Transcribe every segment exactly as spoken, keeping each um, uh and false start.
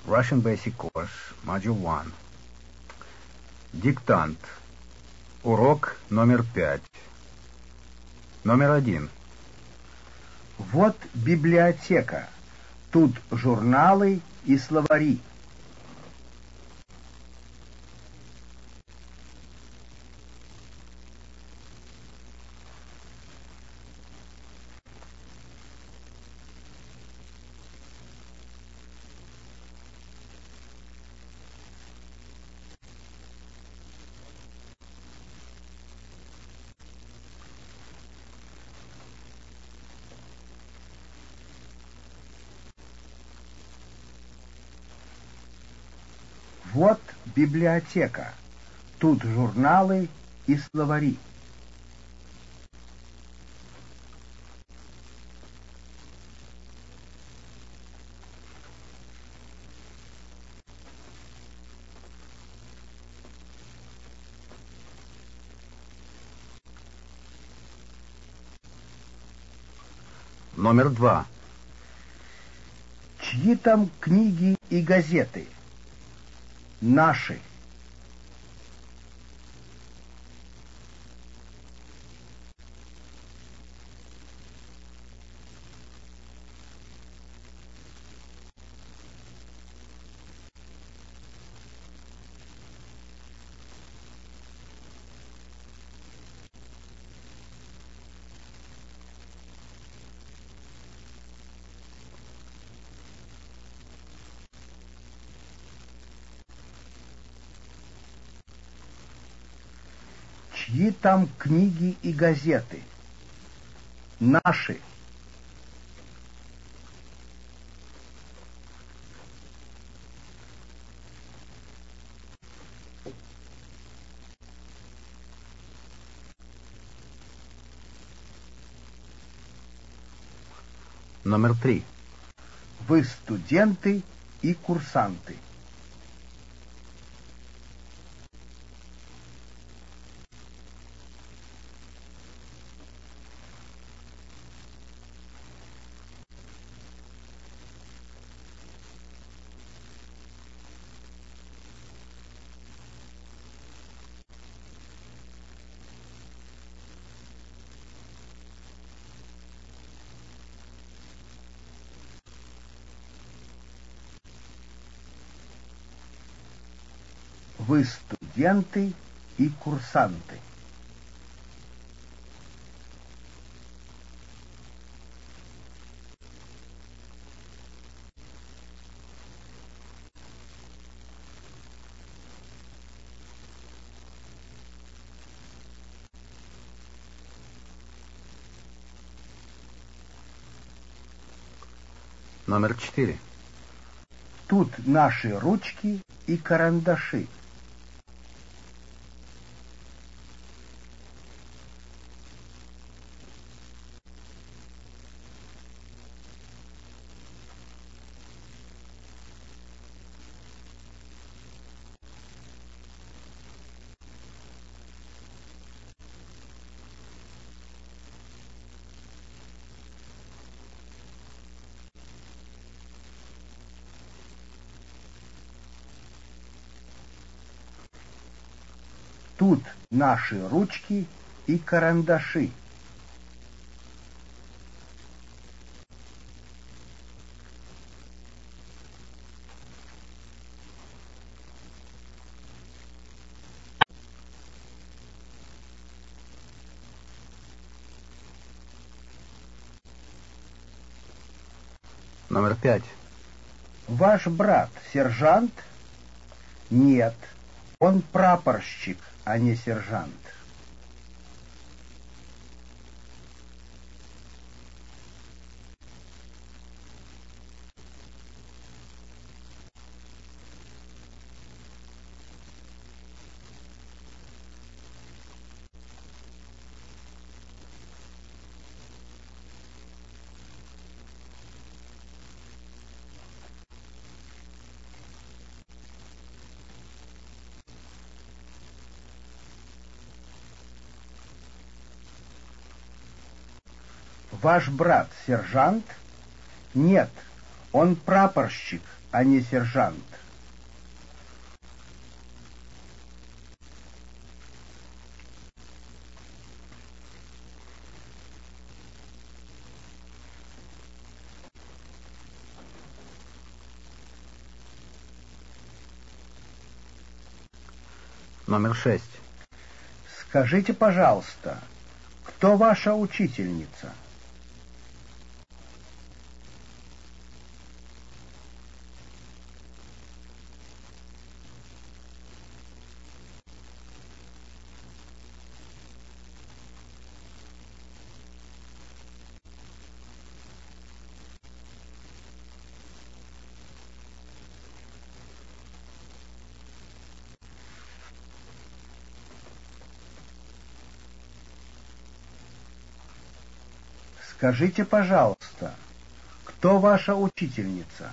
Russian Basic Course, Module один. Диктант. Урок номер пять. Номер один. Вот библиотека. Тут журналы и словари. Вот библиотека. Тут журналы и словари. Номер два. Чьи там книги и газеты? Наши. Чьи там книги и газеты? Наши. Номер три. Вы студенты и курсанты. Вы студенты и курсанты. Номер четыре. Тут наши ручки и карандаши. Тут наши ручки и карандаши. Номер пять. Ваш брат сержант? Нет, он прапорщик, а не сержант. Ваш брат сержант? Нет, он прапорщик, а не сержант. Номер шесть. Скажите, пожалуйста, кто ваша учительница? Скажите, пожалуйста, кто ваша учительница?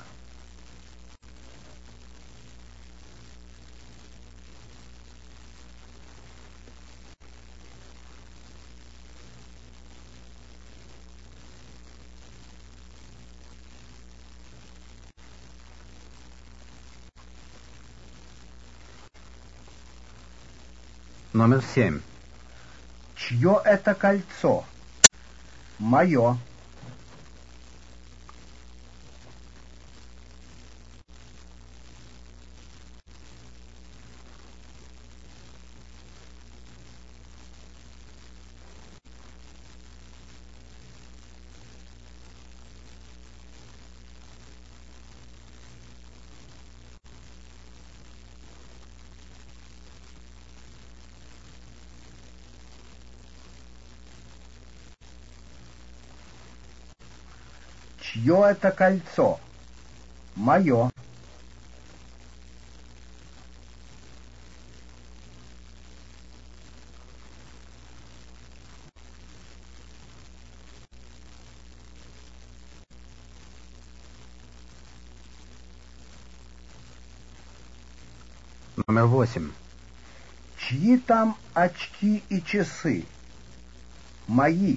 Номер семь. Чье это кольцо? Мое. Чье это кольцо? Мое. Номер восемь. Чьи там очки и часы? Мои.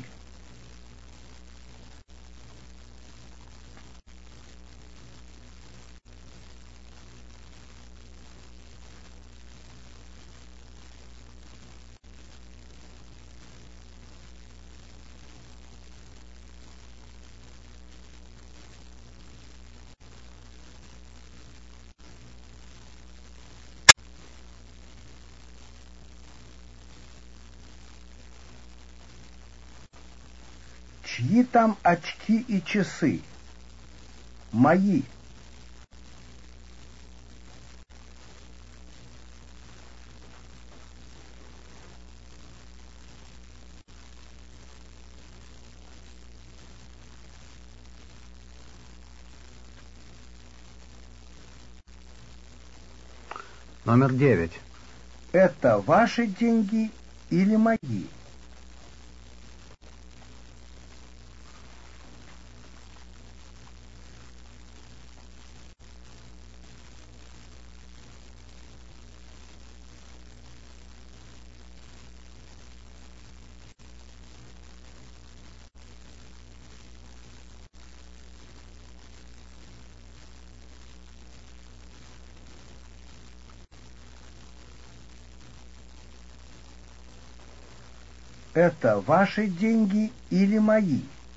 Чьи там очки и часы? Мои. Номер девять. Это ваши деньги или мои? Это ваши деньги или мои?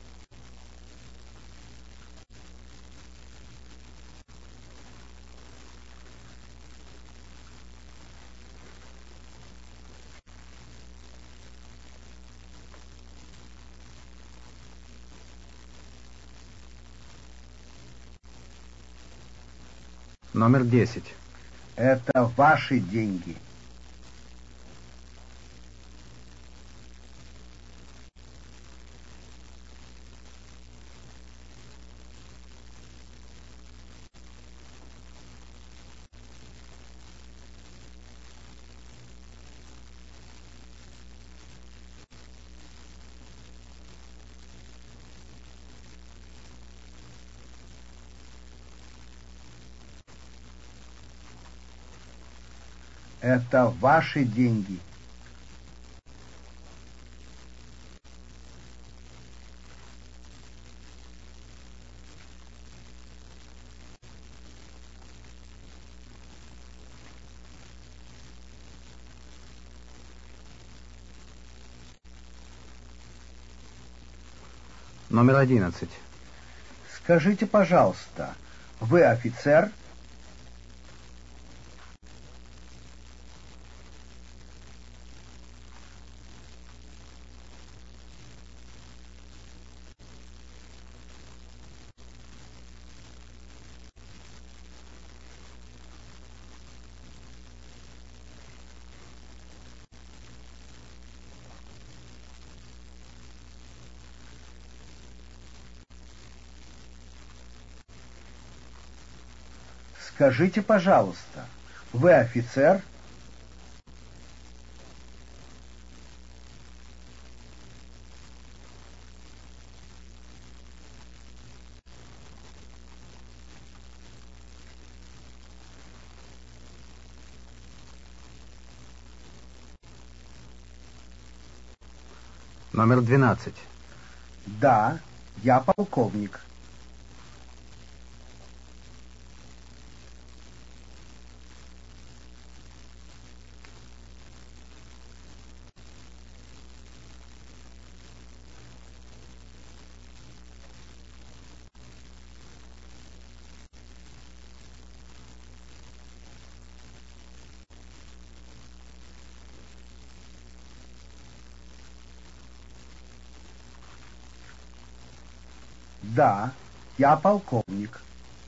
Номер десять. Это ваши деньги. Это ваши деньги. Номер одиннадцать. Скажите, пожалуйста, вы офицер? Скажите, пожалуйста, вы офицер? Номер двенадцать. Да, я полковник. Да, я полковник.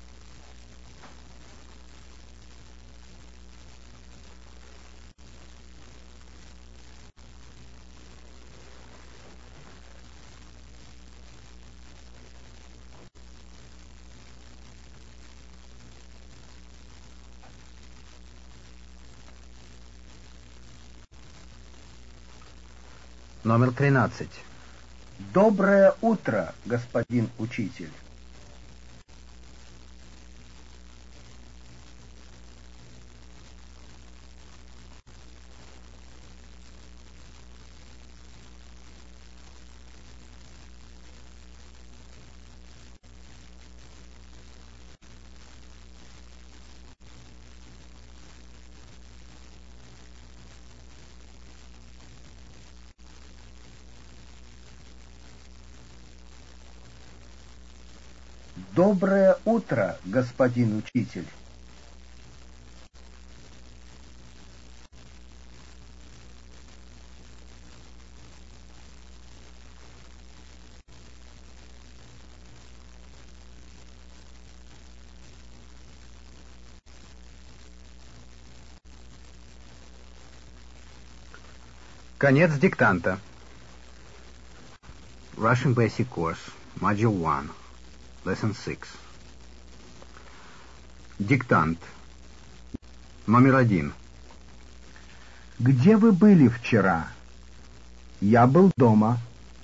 Номер тринадцать. Доброе утро, господин учитель. Доброе утро, господин учитель. Конец диктанта. Russian Basic Course, Module one, Lesson six. Диктант. Номер один. Где вы были вчера? Я был дома.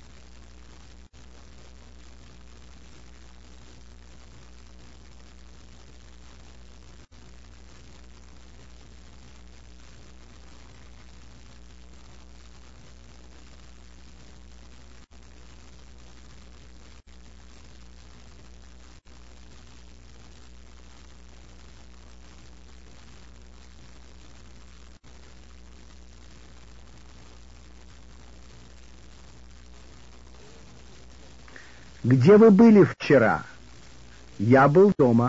Где вы были вчера? Я был дома.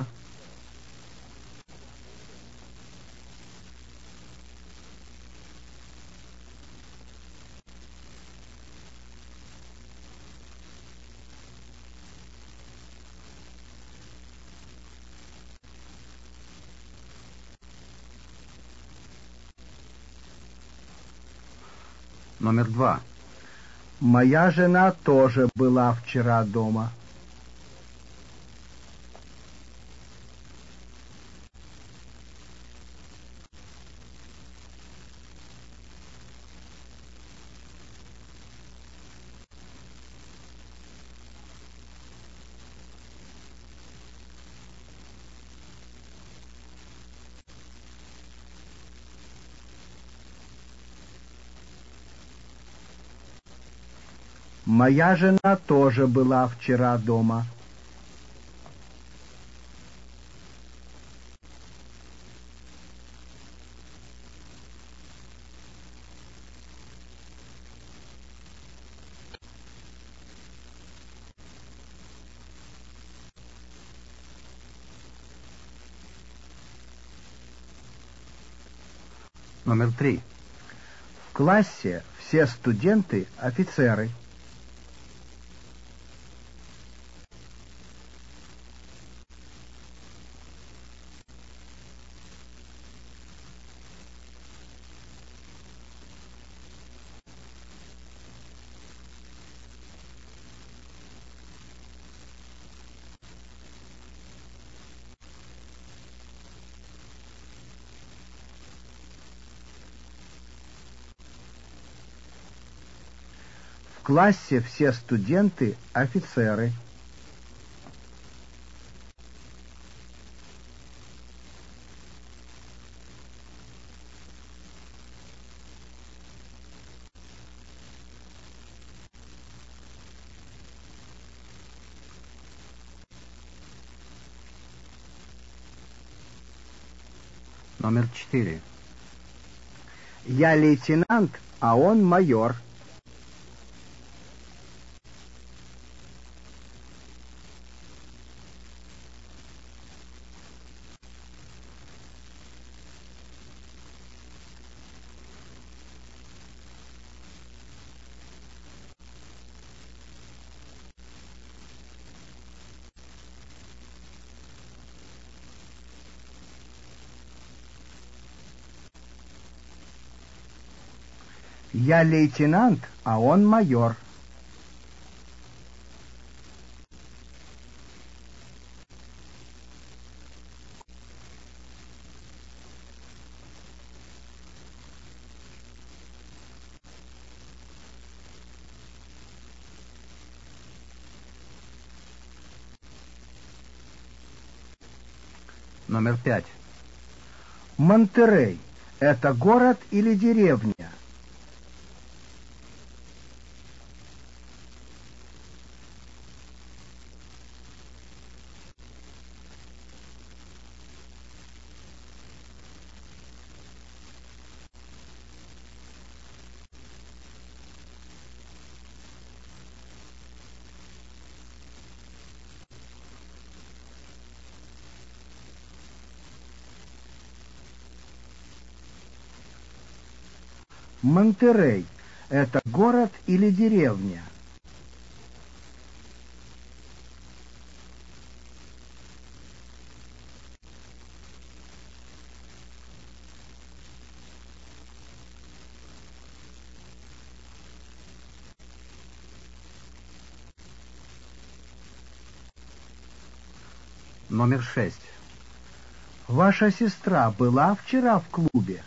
Номер два. Моя жена тоже была вчера дома. Моя жена тоже была вчера дома. Номер три. В классе все студенты офицеры. В классе все студенты офицеры. Номер четыре. Я лейтенант, а он майор. Я лейтенант, а он майор. Номер пять. Монтерей — это город или деревня? Монтерей — это город или деревня? Номер шесть. Ваша сестра была вчера в клубе?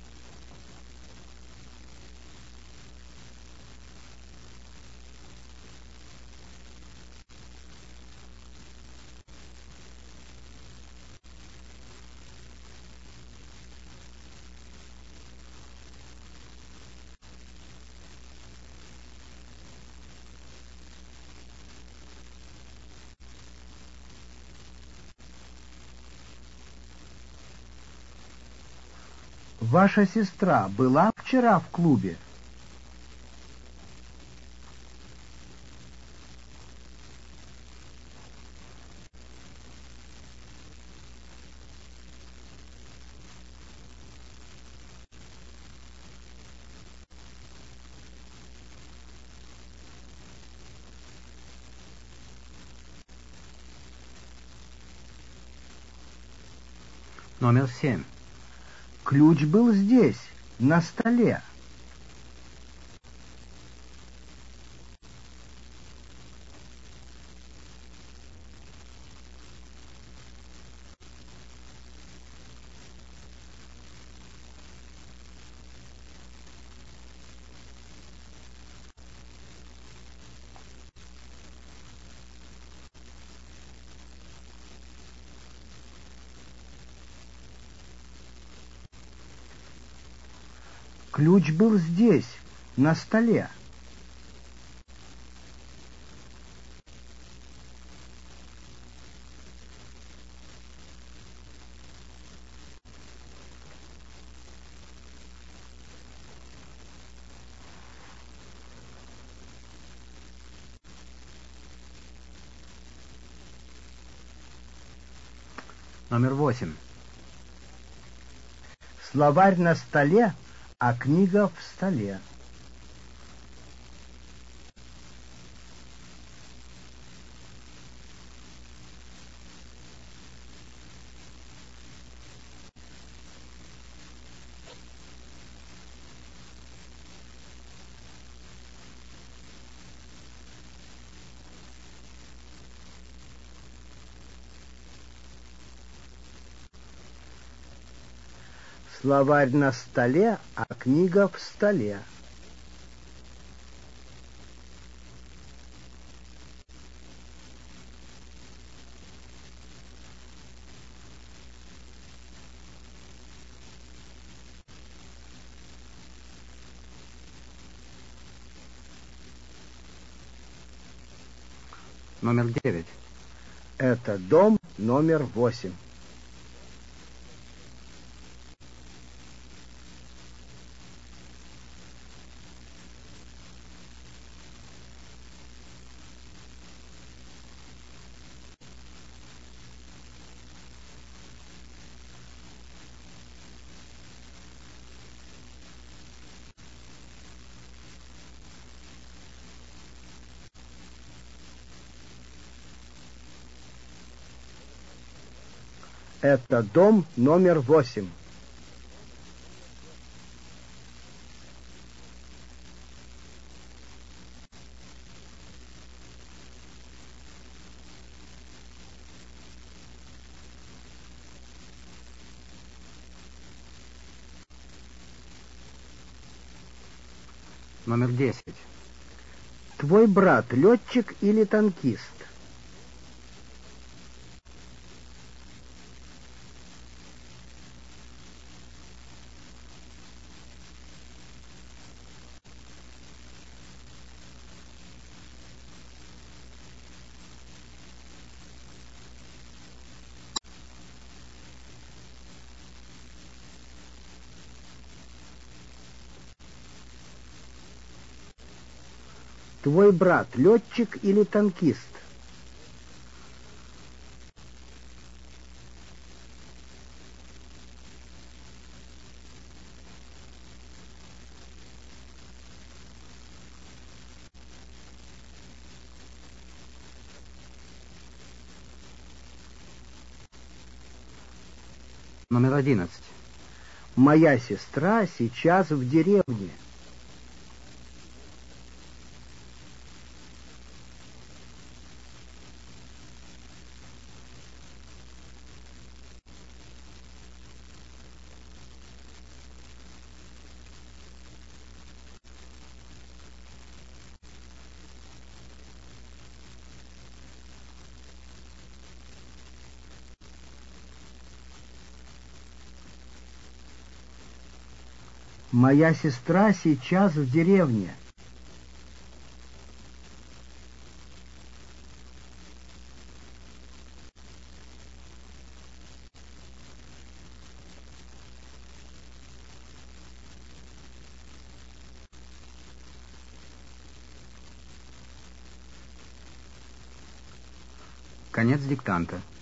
Ваша сестра была вчера в клубе? Номер семь. Ключ был здесь, на столе. Ключ был здесь, на столе. Номер восемь. Словарь на столе, а книга в столе. Словарь на столе, а книга в столе. Номер девять. Это дом номер восемь. Это дом номер восемь. Номер десять. Твой брат летчик или танкист? Твой брат летчик или танкист? Номер одиннадцать. Моя сестра сейчас в деревне. Моя сестра сейчас в деревне. Конец диктанта.